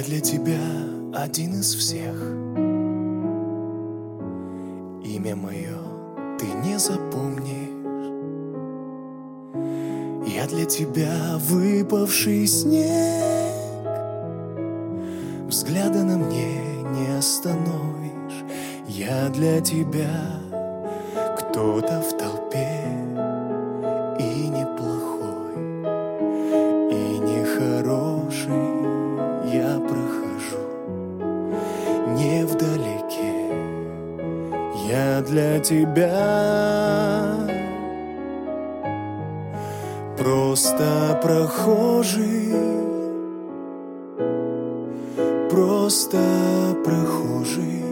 Я для тебя один из всех. Имя мое ты не запомнишь. Я для тебя выпавший снег. Взгляда на мне не остановишь. Я для тебя кто-то в толпе. И неплохой, и нехороший. Я прохожу не вдалеке. Я для тебя просто прохожий, просто прохожий.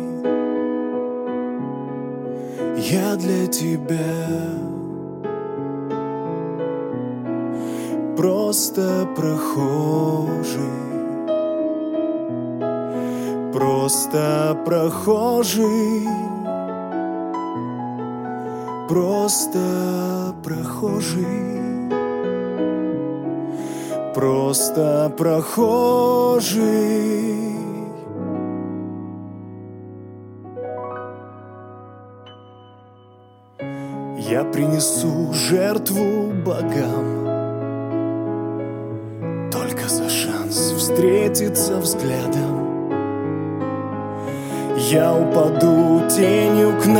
Я для тебя просто прохожий, просто прохожий, просто прохожий, просто прохожий. Я принесу жертву богам только за шанс встретиться взглядом. Я упаду тенью к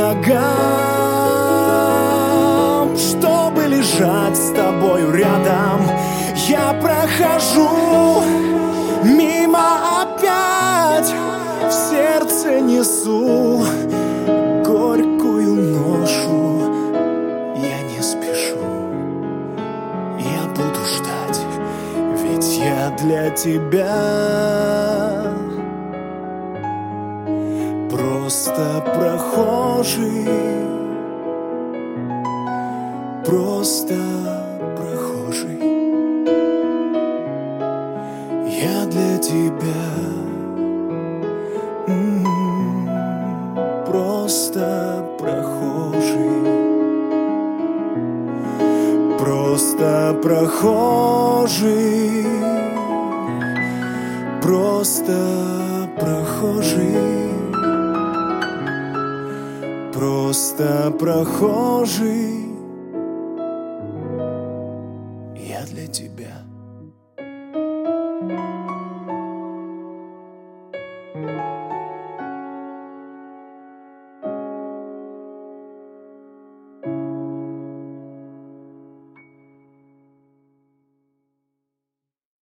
ногам, чтобы лежать с тобою рядом. Я прохожу мимо опять, в сердце несу горькую ношу. Я не спешу, я буду ждать, ведь я для тебя просто прохожий, просто прохожий. Я для тебя просто прохожий, просто прохожий, просто прохожий, просто прохожий.